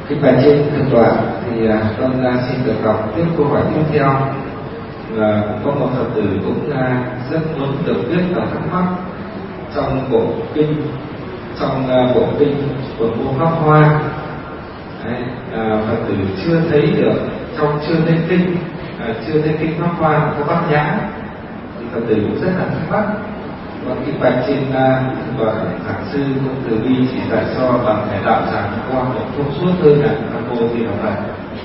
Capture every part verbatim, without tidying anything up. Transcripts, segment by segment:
Kính bạch trên thượng tọa, thì con xin được đọc tiếp câu hỏi tiếp theo. Và có một Phật tử cũng rất muốn được biết và thắc mắc trong bộ kinh trong bộ kinh của Vua Pháp Hoa. Đấy, à, Phật tử chưa thấy được trong chưa thấy kinh à, chưa thấy kinh Pháp Hoa có Bát Nhã, thì Phật tử cũng rất là thắc mắc. Và kính bạch trên và giảng sư cũng từ bi chỉ dạy cho bằng thể đạo giảng qua một thông suốt hơn là Nam Mô Di Đà Phật.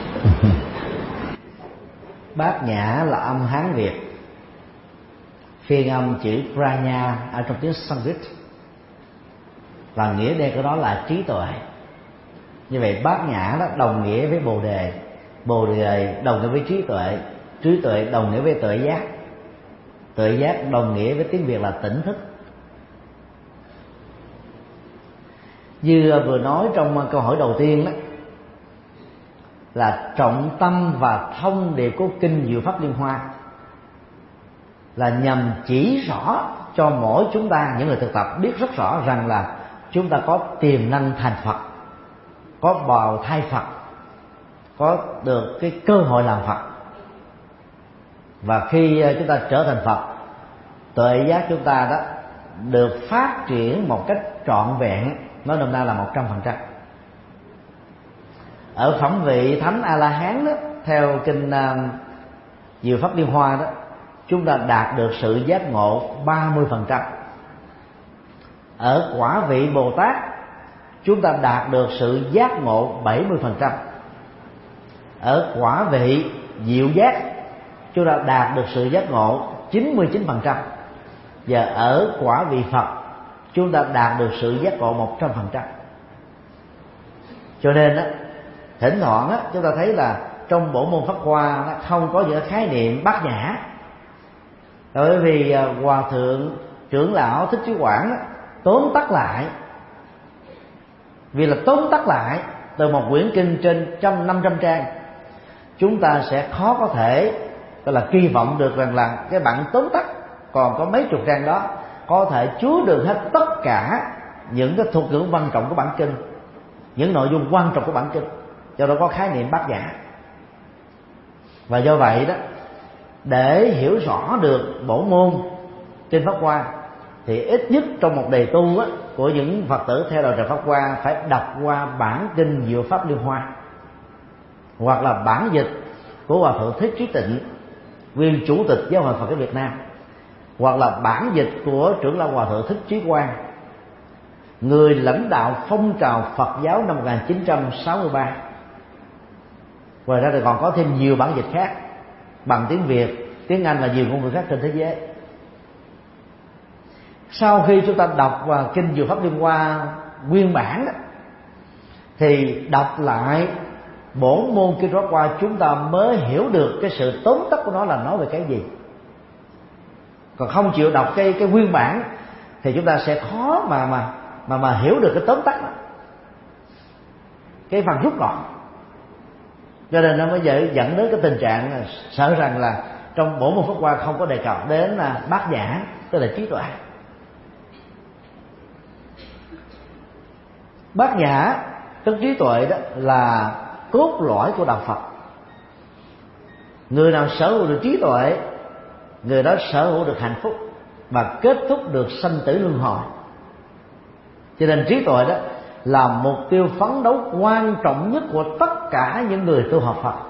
Bát Nhã là âm Hán Việt, phiên âm chữ Prajna ở trong tiếng Sanskrit, và nghĩa đen của đó là trí tuệ. Như vậy Bát Nhã đó đồng nghĩa với Bồ Đề, Bồ Đề đồng nghĩa với trí tuệ, trí tuệ đồng nghĩa với tuệ giác, tuệ giác đồng nghĩa với tiếng Việt là tỉnh thức. Như vừa nói trong câu hỏi đầu tiên đó, là trọng tâm và thông điệp của kinh Diệu Pháp Liên Hoa là nhằm chỉ rõ cho mỗi chúng ta, những người thực tập, biết rất rõ rằng là chúng ta có tiềm năng thành Phật, có bào thai Phật, có được cái cơ hội làm Phật. Và khi chúng ta trở thành Phật, tuệ giác chúng ta đó được phát triển một cách trọn vẹn, nói nôm na là một trăm phần trăm. Ở phẩm vị Thánh A La Hán đó, theo kinh uh, Diệu Pháp Liên Hoa đó, chúng ta đạt được sự giác ngộ ba mươi phần trăm. Ở quả vị Bồ Tát, chúng ta đạt được sự giác ngộ bảy mươi phần trăm. Ở quả vị Diệu Giác, chúng ta đạt được sự giác ngộ chín mươi chín phần trăm. Và ở quả vị Phật, chúng ta đạt được sự giác ngộ một trăm phần trăm. Cho nên đó, thỉnh thoảng á, chúng ta thấy là trong bộ môn Pháp Hoa nó không có những khái niệm bát nhã, bởi vì Hòa Thượng Trưởng Lão Thích Trí Quảng đó, tóm tắt lại, vì là tóm tắt lại từ một quyển kinh trên trăm năm trăm trang, chúng ta sẽ khó có thể gọi là kỳ vọng được rằng là cái bản tóm tắt còn có mấy chục trang đó có thể chứa được hết tất cả những cái thuật ngữ quan trọng của bản kinh, những nội dung quan trọng của bản kinh. Do đó có khái niệm bát nhã. Và do vậy đó, để hiểu rõ được bổ môn trên Pháp Hoa thì ít nhất trong một đề tu á, của những Phật tử theo đạo tràng Pháp Hoa phải đọc qua bản kinh Diệu Pháp Liên Hoa, hoặc là bản dịch của Hòa Thượng Thích Trí Tịnh, nguyên chủ tịch Giáo hội Phật giáo Việt Nam, hoặc là bản dịch của trưởng lão Hòa Thượng Thích Trí Quang, người lãnh đạo phong trào Phật giáo năm một nghìn chín trăm sáu mươi ba. Ngoài ra thì còn có thêm nhiều bản dịch khác bằng tiếng Việt, tiếng Anh và nhiều ngôn ngữ khác trên thế giới. Sau khi chúng ta đọc và kinh Diệu Pháp Liên Hoa nguyên bản đó, thì đọc lại bổn môn kinh Pháp Hoa, chúng ta mới hiểu được cái sự tóm tắt của nó là nói về cái gì. Còn không chịu đọc cái cái nguyên bản thì chúng ta sẽ khó mà mà mà mà hiểu được cái tóm tắt đó, cái phần rút gọn. Cho nên nó mới dẫn đến cái tình trạng sợ rằng là trong bổn môn Pháp Hoa không có đề cập đến bát nhã, tức là trí tuệ. Bát nhã tức trí tuệ đó là cốt lõi của đạo Phật. Người nào sở hữu được trí tuệ, người đó sở hữu được hạnh phúc và kết thúc được sanh tử luân hồi. Cho nên trí tuệ đó là mục tiêu phấn đấu quan trọng nhất của tất cả những người tu học Phật.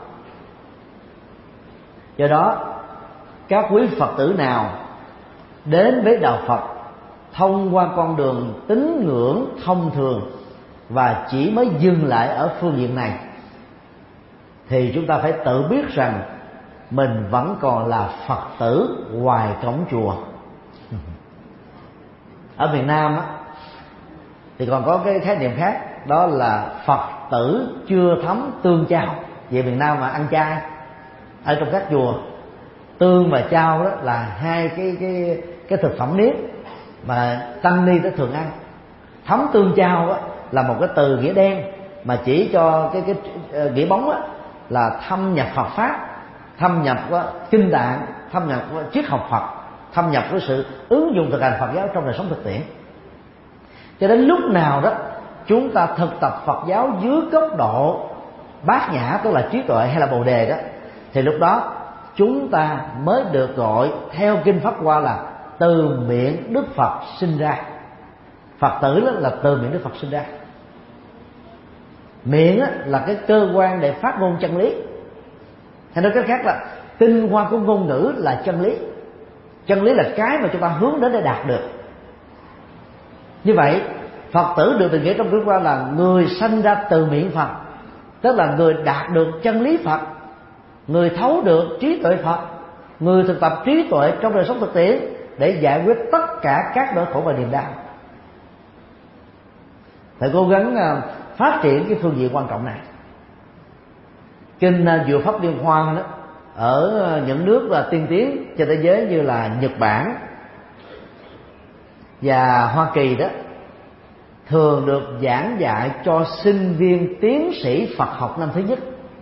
Do đó, các quý Phật tử nào đến với đạo Phật thông qua con đường tín ngưỡng thông thường và chỉ mới dừng lại ở phương diện này, thì chúng ta phải tự biết rằng mình vẫn còn là Phật tử ngoài cổng chùa. Ở miền Nam á, thì còn có cái khái niệm khác, đó là Phật tử chưa thấm tương chao. Về miền Nam mà ăn chay, ở trong các chùa, tương và chao đó là hai cái cái cái thực phẩm nếp mà tăng ni đó thường ăn. Thấm tương chao đó là một cái từ nghĩa đen mà chỉ cho cái cái uh, nghĩa bóng đó là thâm nhập Phật pháp, thâm nhập uh, kinh tạng, thâm nhập uh, triết học Phật, thâm nhập với sự ứng dụng thực hành Phật giáo trong đời sống thực tiễn. Cho đến lúc nào đó chúng ta thực tập Phật giáo dưới góc độ bát nhã, tức là trí tuệ hay là bồ đề đó, thì lúc đó chúng ta mới được gọi theo kinh Pháp Hoa là từ miệng Đức Phật sinh ra. Phật tử đó là từ miệng Đức Phật sinh ra. Miệng là cái cơ quan để phát ngôn chân lý, hay nói cách khác là tinh hoa của ngôn ngữ là chân lý. Chân lý là cái mà chúng ta hướng đến để đạt được. Như vậy Phật tử được định nghĩa trong kinh Pháp Hoa là người sanh ra từ miệng Phật, tức là người đạt được chân lý Phật, người thấu được trí tuệ Phật, người thực tập trí tuệ trong đời sống thực tiễn để giải quyết tất cả các nỗi khổ và niềm đau. Phải cố gắng phát triển cái phương diện quan trọng này. Kinh Diệu Pháp Liên Hoa đó, ở những nước là tiên tiến trên thế giới như là Nhật Bản và Hoa Kỳ đó, thường được giảng dạy cho sinh viên tiến sĩ Phật học năm thứ nhất.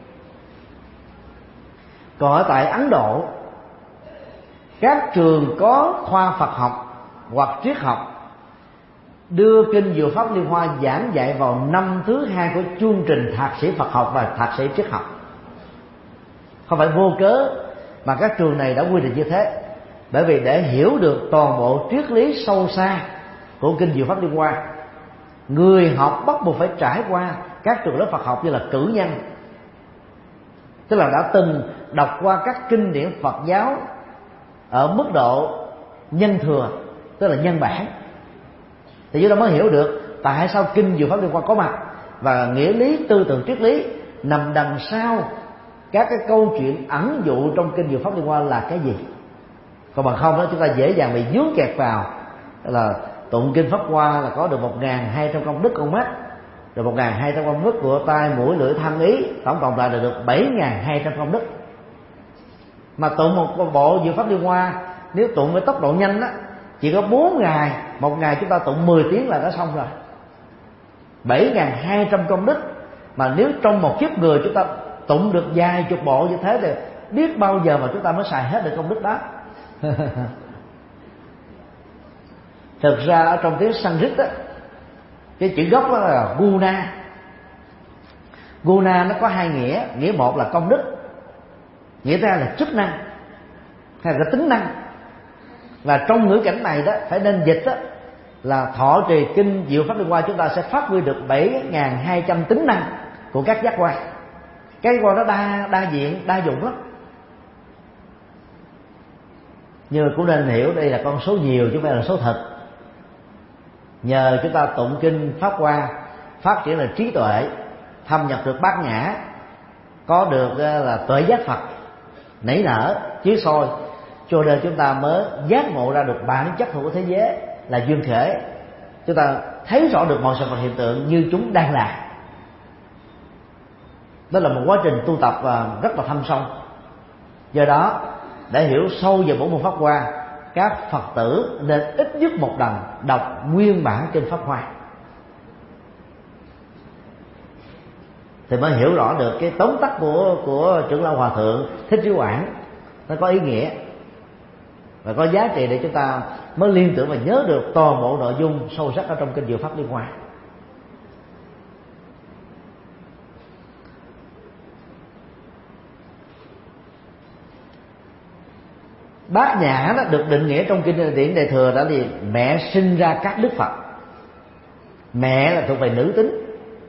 Còn ở tại Ấn Độ, các trường có khoa Phật học hoặc triết học đưa kinh Diệu Pháp Liên Hoa giảng dạy vào năm thứ hai của chương trình thạc sĩ Phật học và thạc sĩ triết học. Không phải vô cớ mà các trường này đã quy định như thế, bởi vì để hiểu được toàn bộ triết lý sâu xa của kinh Diệu Pháp Liên Hoa, người học bắt buộc phải trải qua các trường lớp Phật học như là cử nhân, tức là đã từng đọc qua các kinh điển Phật giáo ở mức độ nhân thừa, tức là nhân bản, thì chúng ta mới hiểu được tại sao kinh Diệu Pháp Liên Hoa có mặt và nghĩa lý tư tưởng triết lý nằm đằng sau các cái câu chuyện ẩn dụ trong kinh Diệu Pháp Liên Hoa là cái gì. Còn bằng không đó, chúng ta dễ dàng bị vướng kẹt vào là tụng kinh Pháp Hoa là có được một ngàn hai trăm công đức con mắt, rồi một ngàn hai trăm công đức của tai mũi lưỡi thân ý, tổng cộng lại là được bảy ngàn hai trăm công đức. Mà tụng một bộ Diệu Pháp Liên Hoa nếu tụng với tốc độ nhanh á, chỉ có bốn ngày, một ngày chúng ta tụng mười tiếng là đã xong rồi. Bảy ngàn hai trăm công đức, mà nếu trong một kiếp người chúng ta tụng được vài chục bộ như thế thì biết bao giờ mà chúng ta mới xài hết được công đức đó. Thực ra ở trong tiếng Sanskrit á, cái chữ gốc đó là guna. Guna nó có hai nghĩa. Nghĩa một là công đức, nghĩa thứ hai là chức năng hay là tính năng. Và trong ngữ cảnh này đó phải nên dịch đó là thọ trì kinh Diệu Pháp Liên Hoa, chúng ta sẽ phát huy được bảy ngàn hai trăm tính năng của các giác quan. Cái quan đó đa đa diện, đa dụng lắm. Nhưng mà cũng nên hiểu đây là con số nhiều chứ không phải là số thật. Nhờ chúng ta tụng kinh Pháp Hoa phát triển là trí tuệ, thâm nhập được bát nhã, có được là tuệ giác Phật nảy nở chiếu soi, cho nên chúng ta mới giác ngộ ra được bản chất của thế giới là duyên khởi. Chúng ta thấy rõ được mọi sự vật hiện tượng như chúng đang là. Đó là một quá trình tu tập rất là thâm sâu. Do đó để hiểu sâu về bộ môn Pháp Hoa, các Phật tử nên ít nhất một lần đọc nguyên bản kinh Pháp Hoa thì mới hiểu rõ được cái tóm tắt của của trưởng lão Hòa Thượng Thích Trí Quảng. Nó có ý nghĩa và có giá trị để chúng ta mới liên tưởng và nhớ được toàn bộ nội dung sâu sắc ở trong kinh Diệu Pháp Liên Hoa. Bát nhã đó được định nghĩa trong kinh điển Đại Thừa đó thì mẹ sinh ra các đức Phật. Mẹ là thuộc về nữ tính.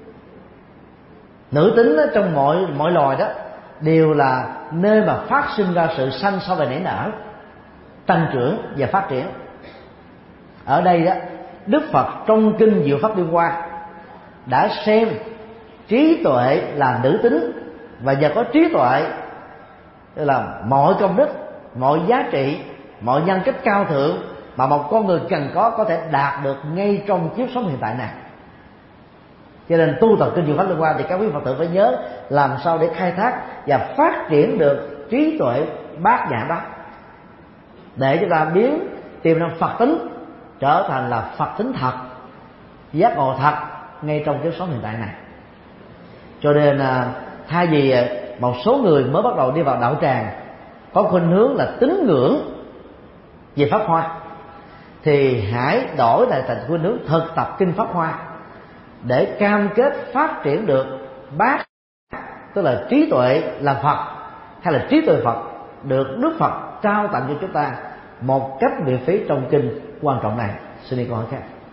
Nữ tính đó, trong mọi mọi loài đó đều là nơi mà phát sinh ra sự sanh sau về nảy nở, tăng trưởng và phát triển. Ở đây đó, Đức Phật trong kinh Diệu Pháp Liên Hoa đã xem trí tuệ là nữ tính, và nhờ có trí tuệ tức là mọi công đức, mọi giá trị, mọi nhân cách cao thượng mà một con người cần có có thể đạt được ngay trong kiếp sống hiện tại này. Cho nên tu tập kinh Diệu Pháp Liên Hoa thì các quý Phật tử phải nhớ làm sao để khai thác và phát triển được trí tuệ bát nhã đó, để chúng ta biến tiềm năng Phật tính trở thành là Phật tính thật, giác ngộ thật ngay trong kiếp sống hiện tại này. Cho nên thay vì một số người mới bắt đầu đi vào đạo tràng có khuynh hướng là tín ngưỡng về Pháp Hoa, thì hãy đổi lại thành khuynh hướng thực tập kinh Pháp Hoa, để cam kết phát triển được bát, tức là trí tuệ là Phật, hay là trí tuệ Phật được Đức Phật trao tặng cho chúng ta một cách miễn phí trong kinh quan trọng này. Xin đi câu hỏi khác.